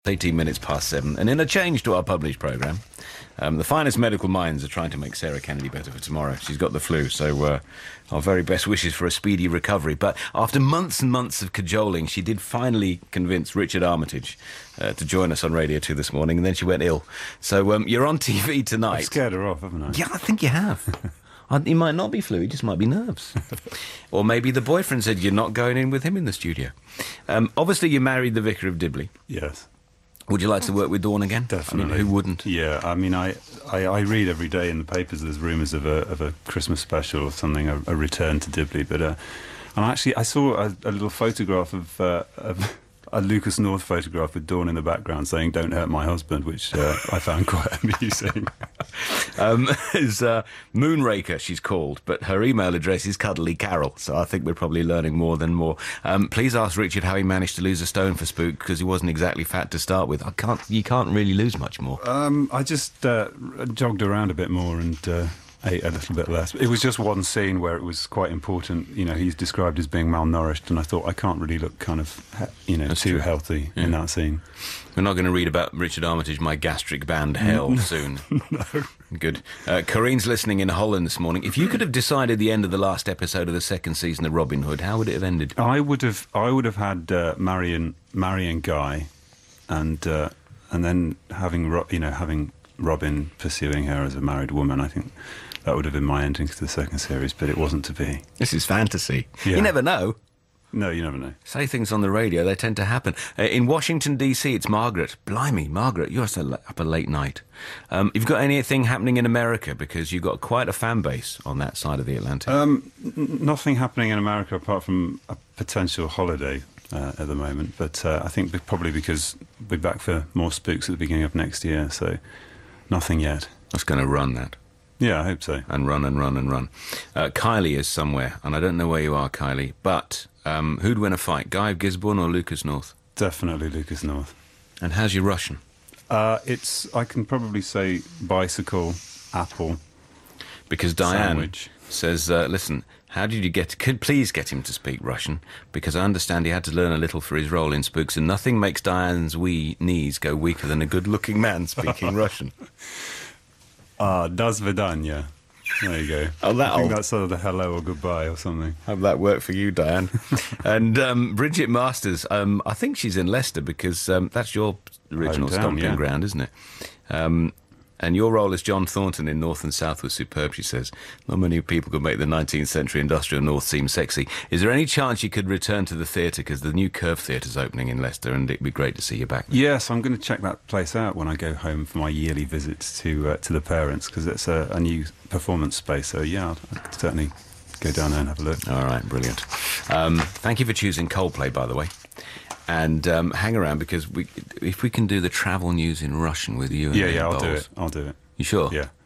18 minutes past 7, and in a change to our published programme, the finest medical minds are trying to make Sarah Kennedy better for tomorrow. She's got the flu, so our very best wishes for a speedy recovery. But after months and months of cajoling, she did finally convince Richard Armitage to join us on Radio 2 this morning, and then she went ill. So you're on TV tonight. I've scared her off, haven't I? Yeah, I think you have. He might not be flu, he just might be nerves. Or maybe the boyfriend said you're not going in with him in the studio. Obviously, you married the Vicar of Dibley. Yes. Would you like to work with Dawn again? Definitely. I mean, who wouldn't? Yeah, I mean, I read every day in the papers there's rumours of a Christmas special or something, a return to Dibley. But and I saw a little photograph of a Lucas North photograph with Dawn in the background saying "Don't hurt my husband," which I found quite amusing. Is Moonraker, she's called, but her email address is Cuddly Carol, so I think we're probably learning more than more. Please ask Richard how he managed to lose a stone for Spook, because he wasn't exactly fat to start with. You can't really lose much more. I just jogged around a bit more and ate a little bit less. It was just one scene where it was quite important. You know, he's described as being malnourished, and I thought I can't really look kind of, That's too true. healthy in that scene. We're not going to read about Richard Armitage, my gastric band hell, soon. No. Good. Corinne's listening in Holland this morning. If you could have decided the end of the last episode of the second season of Robin Hood, how would it have ended? I would have had marrying Guy, and then having Robin pursuing her as a married woman. I think that would have been my ending to the second series, but it wasn't to be. This is fantasy. Yeah. You never know. No, you never know. Say things on the radio, they tend to happen. In Washington, D.C., it's Margaret. Blimey, Margaret, you're so up a late night. You've got anything happening in America? Because you've got quite a fan base on that side of the Atlantic. Nothing happening in America apart from a potential holiday at the moment, but I think probably because we're back for more Spooks at the beginning of next year, so nothing yet. That's going to run that. Yeah, I hope so. And run and run and run. Kylie is somewhere, and I don't know where you are, Kylie, but who'd win a fight, Guy of Gisborne or Lucas North? Definitely Lucas North. And how's your Russian? I can probably say bicycle, apple, because Diane sandwich. Says, listen, how did you could please get him to speak Russian? Because I understand he had to learn a little for his role in Spooks, and nothing makes Diane's wee knees go weaker than a good-looking man speaking Russian. Das Vidanya. There you go. Oh, I think that's sort of the hello or goodbye or something. Have that work for you, Diane. And Bridget Masters, I think she's in Leicester because that's your original stomping ground, isn't it? And your role as John Thornton in North and South was superb, she says. Not many people could make the 19th century industrial North seem sexy. Is there any chance you could return to the theatre? Because the new Curve Theatre's opening in Leicester, and it'd be great to see you back there. Yes, I'm going to check that place out when I go home for my yearly visits to the parents, because it's a new performance space. So, yeah, I'll certainly go down there and have a look. All right, brilliant. Thank you for choosing Coldplay, by the way. And hang around, because if we can do the travel news in Russian with you and I'll do it. You sure? Yeah.